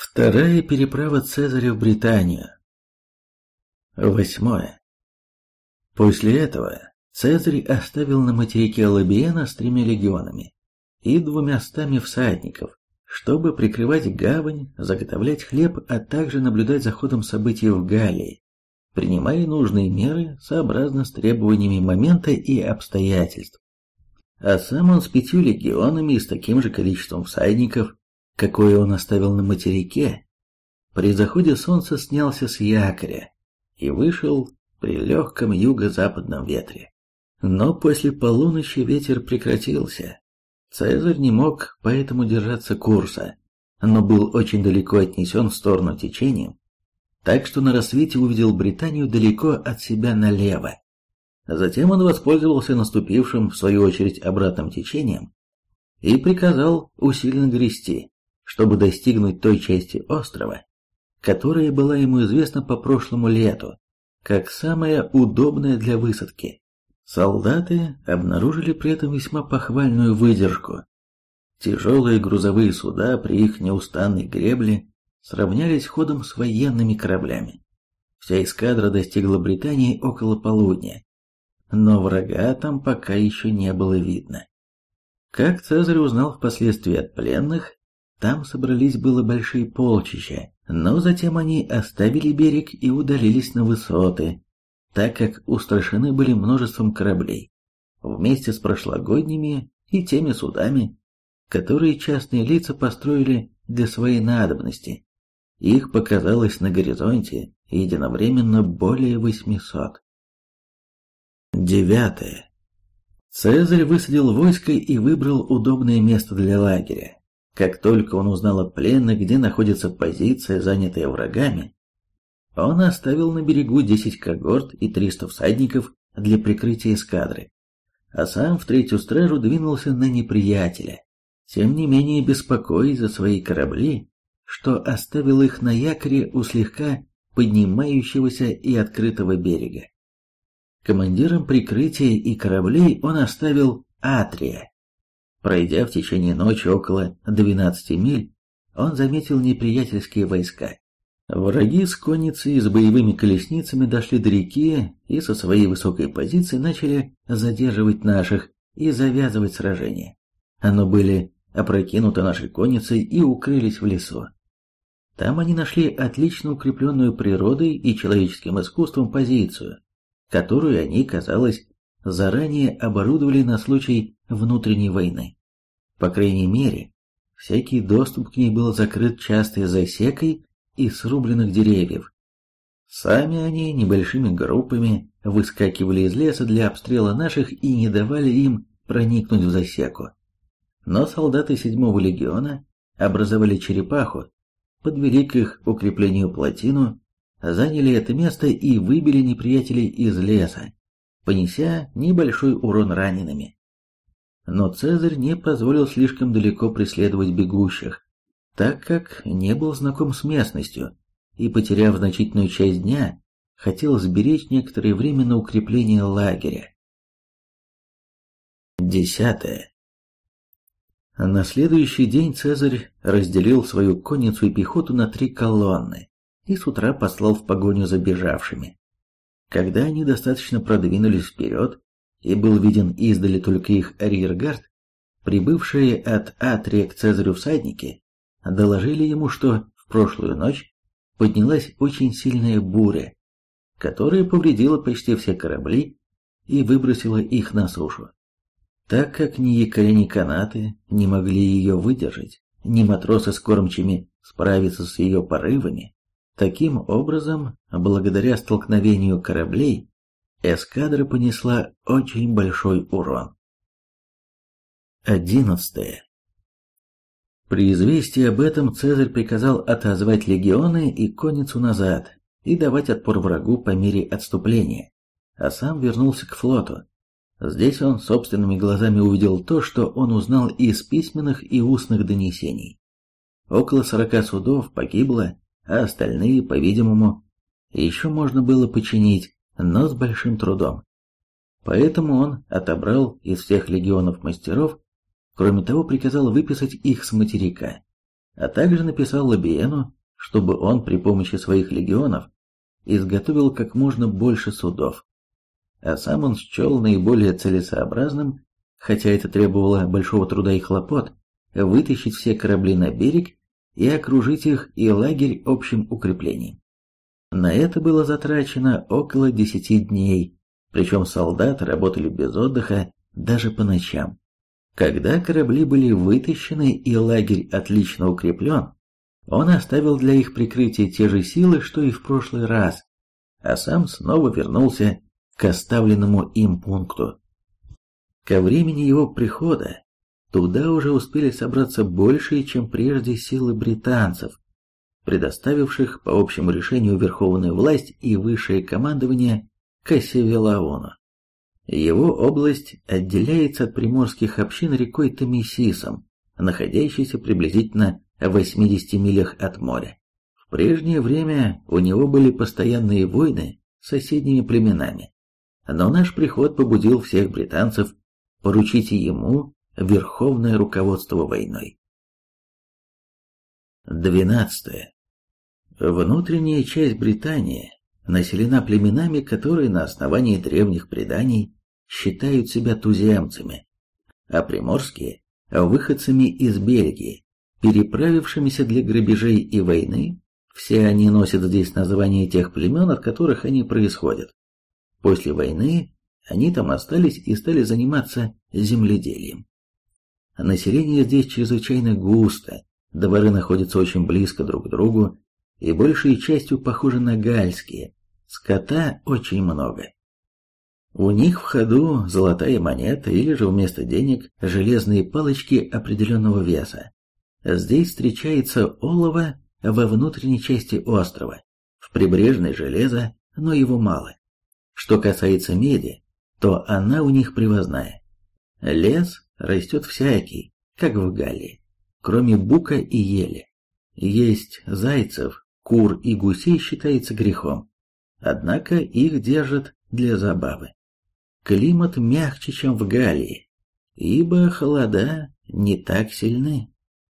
Вторая переправа Цезаря в Британию. 8. После этого Цезарь оставил на материке Лабиена с 3 легионами и 200 всадников, чтобы прикрывать гавань, заготовлять хлеб, а также наблюдать за ходом событий в Галлии, принимая нужные меры сообразно с требованиями момента и обстоятельств. А сам он с 5 легионами и с таким же количеством всадников, какое он оставил на материке, при заходе солнца снялся с якоря и вышел при легком юго-западном ветре. Но после полуночи ветер прекратился. Цезарь не мог поэтому держаться курса, но был очень далеко отнесен в сторону течением, так что на рассвете увидел Британию далеко от себя налево. Затем он воспользовался наступившим, в свою очередь, обратным течением и приказал усиленно грести, чтобы достигнуть той части острова, которая была ему известна по прошлому лету, как самая удобная для высадки. Солдаты обнаружили при этом весьма похвальную выдержку. Тяжелые грузовые суда при их неустанной гребле сравнялись ходом с военными кораблями. Вся эскадра достигла Британии около полудня, но врага там пока еще не было видно. Как Цезарь узнал впоследствии от пленных, там собрались было большие полчища, но затем они оставили берег и удалились на высоты, так как устрашены были множеством кораблей, вместе с прошлогодними и теми судами, которые частные лица построили для своей надобности. Их показалось на горизонте единовременно более 800. 9. Цезарь высадил войско и выбрал удобное место для лагеря. Как только он узнал от пленных, где находится позиция, занятая врагами, он оставил на берегу 10 когорт и 300 всадников для прикрытия эскадры, а сам в третью стражу двинулся на неприятеля, тем не менее беспокоясь за свои корабли, что оставил их на якоре у слегка поднимающегося и открытого берега. Командиром прикрытия и кораблей он оставил Атрия. Пройдя в течение ночи около 12 миль, он заметил неприятельские войска. Враги с конницей и с боевыми колесницами дошли до реки и со своей высокой позиции начали задерживать наших и завязывать сражение. Но были опрокинуты нашей конницей и укрылись в лесу. Там они нашли отлично укрепленную природой и человеческим искусством позицию, которую они, казалось, заранее оборудовали на случай внутренней войны. По крайней мере, всякий доступ к ней был закрыт частой засекой из срубленных деревьев. Сами они небольшими группами выскакивали из леса для обстрела наших и не давали им проникнуть в засеку. Но солдаты 7-го легиона образовали черепаху, подвели к их укреплению плотину, заняли это место и выбили неприятелей из леса, понеся небольшой урон ранеными. Но Цезарь не позволил слишком далеко преследовать бегущих, так как не был знаком с местностью и, потеряв значительную часть дня, хотел сберечь некоторое время на укрепление лагеря. 10. На следующий день Цезарь разделил свою конницу и пехоту на 3 колонны и с утра послал в погоню за бежавшими. Когда они достаточно продвинулись вперед, и был виден издали только их арьергард, прибывшие от Атрия к Цезарю всадники доложили ему, что в прошлую ночь поднялась очень сильная буря, которая повредила почти все корабли и выбросила их на сушу. Так как ни якоря, ни канаты не могли ее выдержать, ни матросы с кормчими справиться с ее порывами, таким образом, благодаря столкновению кораблей, эскадра понесла очень большой урон. 11. При известии об этом Цезарь приказал отозвать легионы и конницу назад и давать отпор врагу по мере отступления, а сам вернулся к флоту. Здесь он собственными глазами увидел то, что он узнал из письменных и устных донесений. Около 40 судов погибло, а остальные, по-видимому, еще можно было починить, но с большим трудом. Поэтому он отобрал из всех легионов мастеров, кроме того приказал выписать их с материка, а также написал Лабиену чтобы он при помощи своих легионов изготовил как можно больше судов. А сам он счел наиболее целесообразным, хотя это требовало большого труда и хлопот, вытащить все корабли на берег и окружить их и лагерь общим укреплением. На это было затрачено около 10 дней, причем солдаты работали без отдыха даже по ночам. Когда корабли были вытащены и лагерь отлично укреплен, он оставил для их прикрытия те же силы, что и в прошлый раз, а сам снова вернулся к оставленному им пункту. Ко времени его прихода туда уже успели собраться большие, чем прежде, силы британцев, предоставивших по общему решению верховную власть и высшее командование Кассивелаону. Его область отделяется от приморских общин рекой Тамисисом, находящейся приблизительно в 80 милях от моря. В прежнее время у него были постоянные войны с соседними племенами, но наш приход побудил всех британцев поручить ему верховное руководство войной. 12. Внутренняя часть Британии населена племенами, которые на основании древних преданий считают себя туземцами, а приморские – выходцами из Бельгии, переправившимися для грабежей и войны. Все они носят здесь название тех племен, от которых они происходят. После войны они там остались и стали заниматься земледелием. Население здесь чрезвычайно густо, дворы находятся очень близко друг к другу и большей частью похожи на гальские, скота очень много. У них в ходу золотая монета или же вместо денег железные палочки определенного веса. Здесь встречается олово во внутренней части острова, в прибрежной железо, но его мало. Что касается меди, то она у них привозная. Лес растет всякий, как в Галлии, кроме бука и ели. Есть зайцев, кур и гусей считается грехом, однако их держат для забавы. Климат мягче, чем в Галлии, ибо холода не так сильны.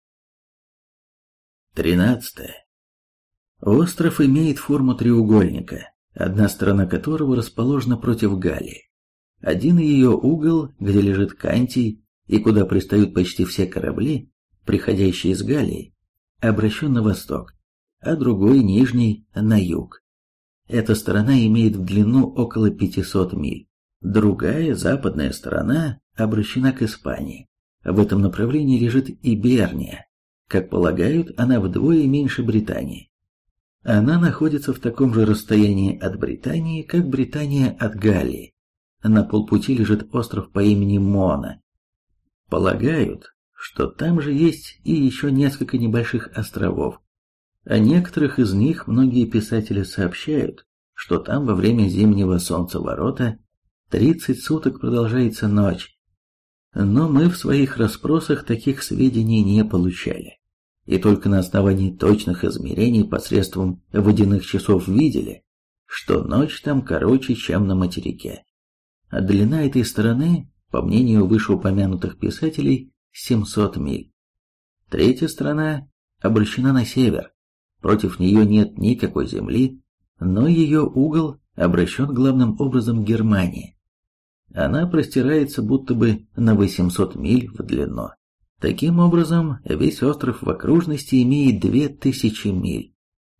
13. Остров имеет форму треугольника, одна сторона которого расположена против Галлии. Один ее угол, где лежит Кантий и куда пристают почти все корабли, приходящие из Галлии, обращен на восток, а другой, нижний, на юг. Эта сторона имеет в длину около 500 миль. Другая, западная сторона, обращена к Испании. В этом направлении лежит Иберния. Как полагают, она вдвое меньше Британии. Она находится в таком же расстоянии от Британии, как Британия от Галлии. На полпути лежит остров по имени Мона. Полагают, что там же есть и еще несколько небольших островов. О некоторых из них многие писатели сообщают, что там во время зимнего солнцеворота 30 суток продолжается ночь. Но мы в своих расспросах таких сведений не получали. И только на основании точных измерений посредством водяных часов видели, что ночь там короче, чем на материке. А длина этой стороны, по мнению вышеупомянутых писателей, 700 миль. Третья сторона обращена на север. Против нее нет никакой земли, но ее угол обращен главным образом к Германии. Она простирается будто бы на 800 миль в длину. Таким образом, весь остров в окружности имеет 2000 миль.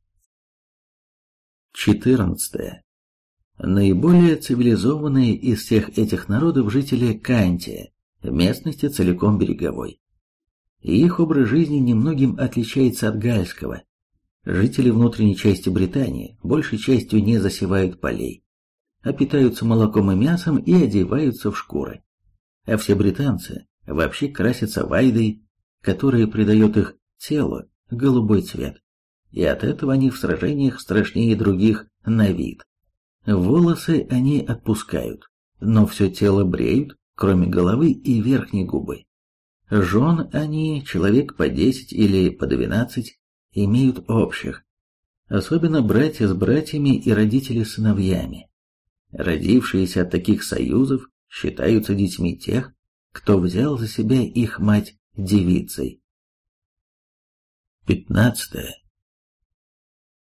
14. Наиболее цивилизованные из всех этих народов жители Кантия, местности целиком береговой. И их образ жизни немногим отличается от гальского. Жители внутренней части Британии большей частью не засевают полей, а питаются молоком и мясом и одеваются в шкуры. А все британцы вообще красятся вайдой, которая придает их телу голубой цвет, и от этого они в сражениях страшнее других на вид. Волосы они отпускают, но все тело бреют, кроме головы и верхней губы. Жен они, человек по 10 или по 12, имеют общих, особенно братья с братьями и родители с сыновьями. Родившиеся от таких союзов считаются детьми тех, кто взял за себя их мать девицей. 15.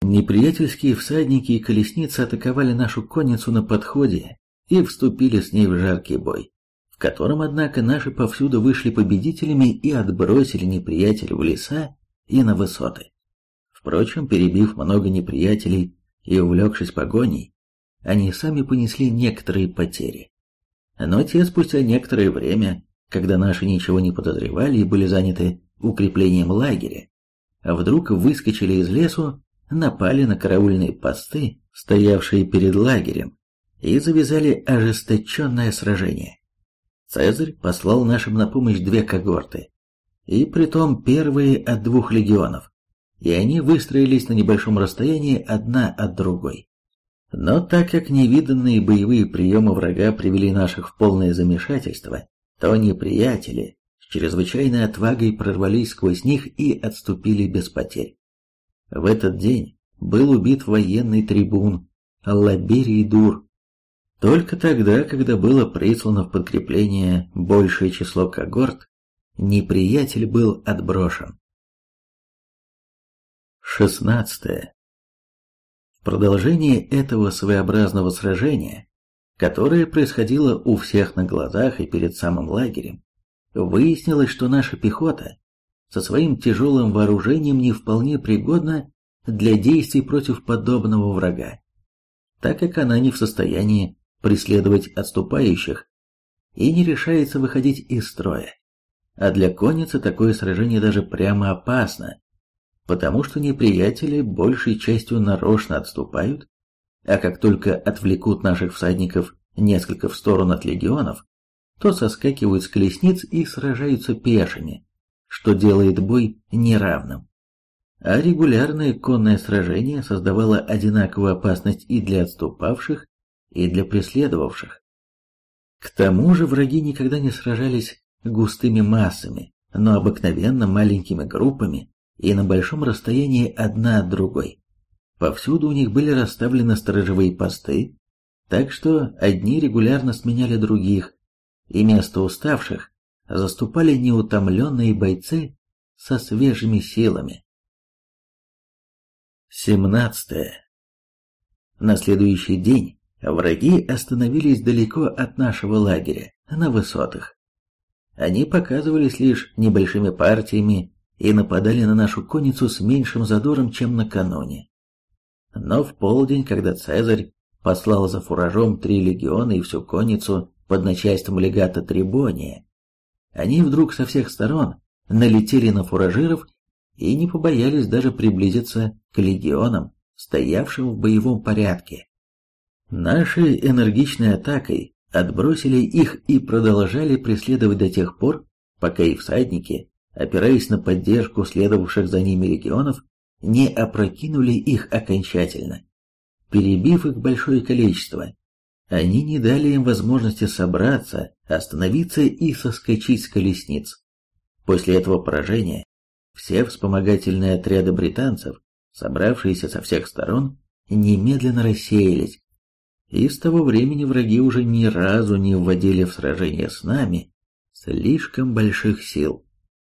Неприятельские всадники и колесницы атаковали нашу конницу на подходе и вступили с ней в жаркий бой, в котором, однако, наши повсюду вышли победителями и отбросили неприятеля в леса и на высоты. Впрочем, перебив много неприятелей и увлекшись погоней, они сами понесли некоторые потери. Но те спустя некоторое время, когда наши ничего не подозревали и были заняты укреплением лагеря, вдруг выскочили из лесу, напали на караульные посты, стоявшие перед лагерем, и завязали ожесточенное сражение. Цезарь послал нашим на помощь 2 когорты, и притом первые от 2 легионов, и они выстроились на небольшом расстоянии одна от другой. Но так как невиданные боевые приемы врага привели наших в полное замешательство, то неприятели с чрезвычайной отвагой прорвались сквозь них и отступили без потерь. В этот день был убит военный трибун Лаберий Дур. Только тогда, когда было прислано в подкрепление большее число когорт, неприятель был отброшен. 16. В продолжение этого своеобразного сражения, которое происходило у всех на глазах и перед самым лагерем, выяснилось, что наша пехота со своим тяжелым вооружением не вполне пригодна для действий против подобного врага, так как она не в состоянии преследовать отступающих и не решается выходить из строя. А для конницы такое сражение даже прямо опасно, потому что неприятели большей частью нарочно отступают, а как только отвлекут наших всадников несколько в сторону от легионов, то соскакивают с колесниц и сражаются пешими, что делает бой неравным. А регулярное конное сражение создавало одинаковую опасность и для отступавших, и для преследовавших. К тому же враги никогда не сражались густыми массами, но обыкновенно маленькими группами и на большом расстоянии одна от другой. Повсюду у них были расставлены сторожевые посты, так что одни регулярно сменяли других, и место уставших заступали неутомленные бойцы со свежими силами. 17. На следующий день враги остановились далеко от нашего лагеря, на высотах. Они показывались лишь небольшими партиями и нападали на нашу конницу с меньшим задором, чем накануне. Но в полдень, когда Цезарь послал за фуражом 3 легиона и всю конницу под начальством легата Трибония, они вдруг со всех сторон налетели на фуражиров и не побоялись даже приблизиться к легионам, стоявшим в боевом порядке. Нашей энергичной атакой отбросили их и продолжали преследовать до тех пор, пока их всадники, опираясь на поддержку следовавших за ними легионов, не опрокинули их окончательно. Перебив их большое количество, они не дали им возможности собраться, остановиться и соскочить с колесниц. После этого поражения все вспомогательные отряды британцев, собравшиеся со всех сторон, немедленно рассеялись, и с того времени враги уже ни разу не вводили в сражение с нами слишком больших сил.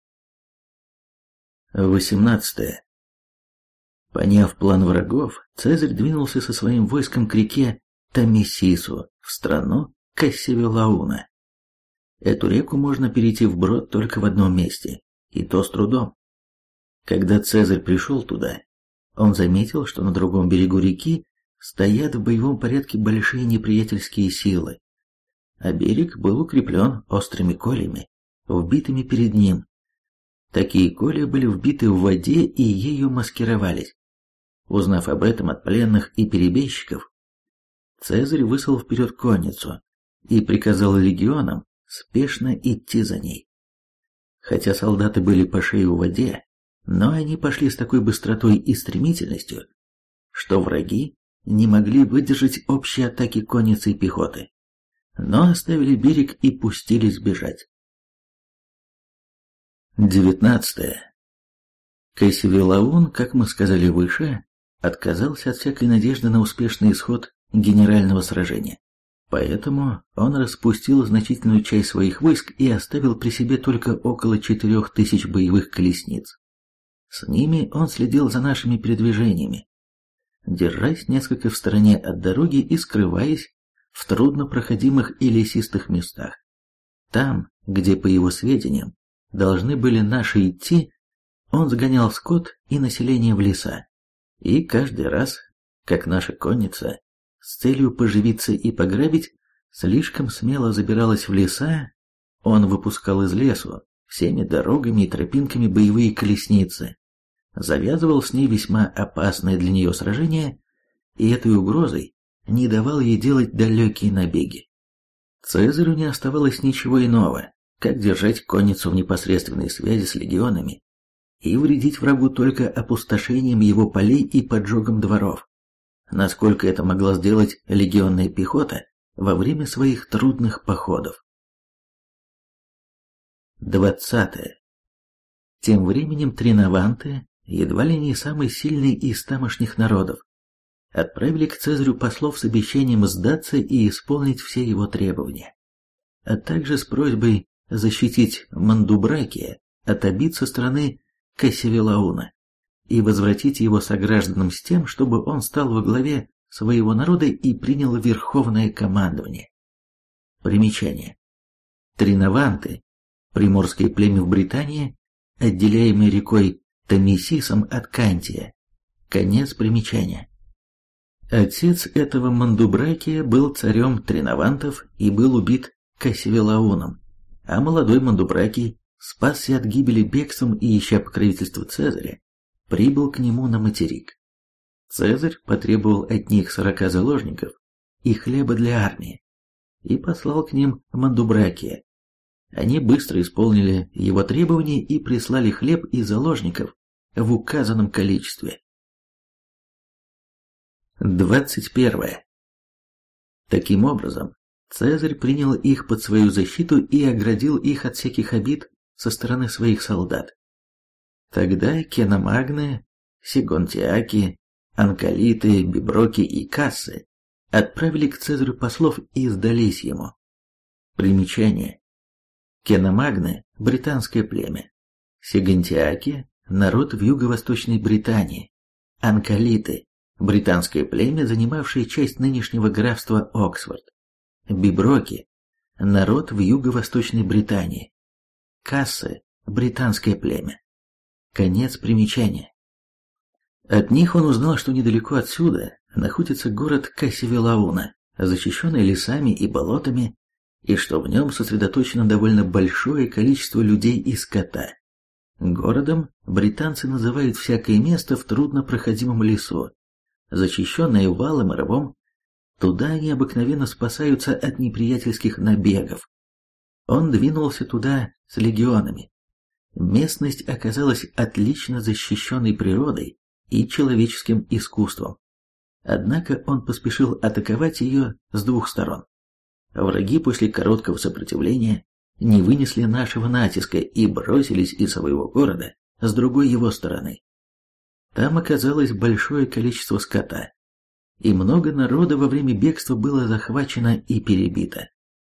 18. Поняв план врагов, Цезарь двинулся со своим войском к реке Тамисису, в страну Кассивилауна. Эту реку можно перейти вброд только в одном месте, и то с трудом. Когда Цезарь пришел туда, он заметил, что на другом берегу реки стоят в боевом порядке большие неприятельские силы, а берег был укреплен острыми кольями, вбитыми перед ним. Такие колья были вбиты в воде и ею маскировались. Узнав об этом от пленных и перебежчиков, Цезарь выслал вперед конницу и приказал легионам спешно идти за ней. Хотя солдаты были по шею в воде, но они пошли с такой быстротой и стремительностью, что враги не могли выдержать общей атаки конницы и пехоты, но оставили берег и пустились бежать. 19. Кассивилаун, как мы сказали выше, отказался от всякой надежды на успешный исход генерального сражения. Поэтому он распустил значительную часть своих войск и оставил при себе только около 4000 боевых колесниц. С ними он следил за нашими передвижениями, держась несколько в стороне от дороги и скрываясь в труднопроходимых и лесистых местах. Там, где, по его сведениям, должны были наши идти, он загонял скот и население в леса. И каждый раз, как наша конница, с целью поживиться и пограбить, слишком смело забиралась в леса, он выпускал из лесу всеми дорогами и тропинками боевые колесницы, завязывал с ней весьма опасное для нее сражение, и этой угрозой не давал ей делать далекие набеги. Цезарю не оставалось ничего иного, как держать конницу в непосредственной связи с легионами и вредить врагу только опустошением его полей и поджогом дворов, насколько это могла сделать легионная пехота во время своих трудных походов. 20. Тем временем тринованты, едва ли не самый сильный из тамошних народов, отправили к Цезарю послов с обещанием сдаться и исполнить все его требования, а также с просьбой защитить Мандубракия от обид со стороны Кассивелауна и возвратить его согражданам с тем, чтобы он стал во главе своего народа и принял верховное командование. Примечание. Тринованты, приморское племя в Британии, отделяемое рекой Тамисисом от Кантия. Конец примечания. Отец этого Мандубракия был царем триновантов и был убит Кассивелауном, а молодой Мандубракий спасся от гибели бегством и, ища покровительства Цезаря, прибыл к нему на материк. Цезарь потребовал от них 40 заложников и хлеба для армии и послал к ним Мандубракия. Они быстро исполнили его требования и прислали хлеб и заложников в указанном количестве. 21. Таким образом, Цезарь принял их под свою защиту и оградил их от всяких обид со стороны своих солдат. Тогда Кеномагны, Сигонтиаки, Анкалиты, Биброки и Кассы отправили к Цезарю послов и сдались ему. Примечание. Кеномагны – британское племя. Сигонтиаки – народ в юго-восточной Британии. Анкалиты – британское племя, занимавшее часть нынешнего графства Оксфорд. Биброки – народ в юго-восточной Британии. Кассы – британское племя. Конец примечания. От них он узнал, что недалеко отсюда находится город Кассивелауна, защищенный лесами и болотами, и что в нем сосредоточено довольно большое количество людей и скота. Городом британцы называют всякое место в труднопроходимом лесу, защищенное валом и рвом. Туда они обыкновенно спасаются от неприятельских набегов. Он двинулся туда с легионами. Местность оказалась отлично защищенной природой и человеческим искусством. Однако он поспешил атаковать ее с двух сторон. Враги после короткого сопротивления не вынесли нашего натиска и бросились из своего города с другой его стороны. Там оказалось большое количество скота, и много народа во время бегства было захвачено и перебито.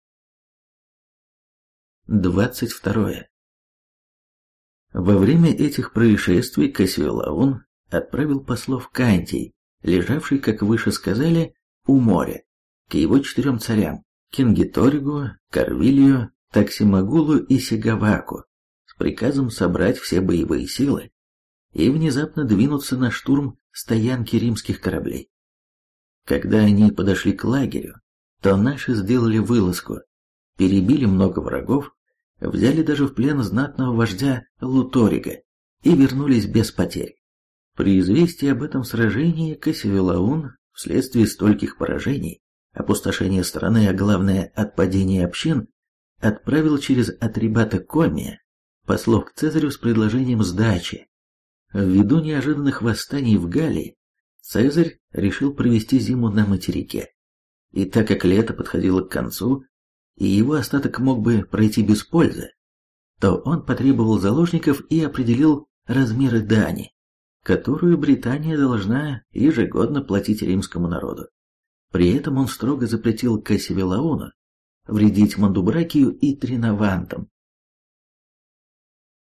22. Во время этих происшествий Кассивелаун отправил послов в Кантий, лежавший, как выше сказали, у моря, к его 4 царям Кингиторигу, Карвилию, Таксимагулу и Сигаваку с приказом собрать все боевые силы и внезапно двинуться на штурм стоянки римских кораблей. Когда они подошли к лагерю, то наши сделали вылазку, перебили много врагов, взяли даже в плен знатного вождя Луторига и вернулись без потерь. При известии об этом сражении Кассивелаун, вследствие стольких поражений, опустошения страны, а главное отпадения общин, отправил через Атрибата Комия послов к Цезарю с предложением сдачи. Ввиду неожиданных восстаний в Галлии, Цезарь решил провести зиму на материке. И так как лето подходило к концу, и его остаток мог бы пройти без пользы, то он потребовал заложников и определил размеры дани, которую Британия должна ежегодно платить римскому народу. При этом он строго запретил Кассивелауну вредить Мандубракию и Триновантам.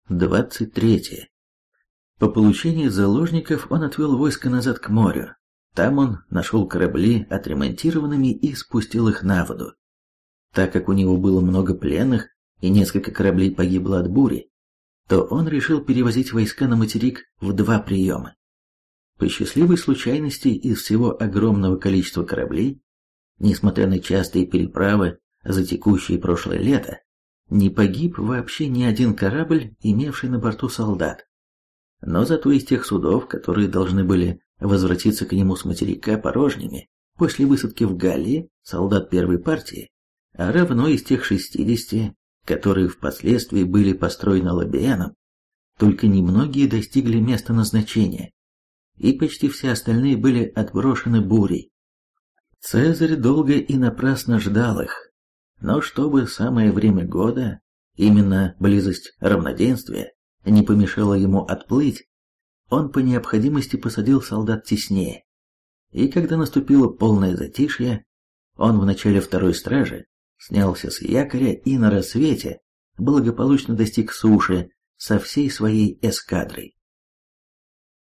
23. По получении заложников он отвел войско назад к морю, Там он нашел корабли отремонтированными и спустил их на воду. Так как у него было много пленных и несколько кораблей погибло от бури, то он решил перевозить войска на материк в 2 приема. По счастливой случайности из всего огромного количества кораблей, несмотря на частые переправы за текущее прошлое лето, не погиб вообще ни один корабль, имевший на борту солдат. Но зато из тех судов, которые должны были возвратиться к нему с материка порожними после высадки в Галлии солдат первой партии, а равно из тех 60, которые впоследствии были построены Лабианом, только немногие достигли места назначения, и почти все остальные были отброшены бурей. Цезарь долго и напрасно ждал их, но чтобы самое время года, именно близость равноденствия, не помешало ему отплыть, он по необходимости посадил солдат теснее. И когда наступило полное затишье, он в начале 2-й стражи снялся с якоря и на рассвете благополучно достиг суши со всей своей эскадрой.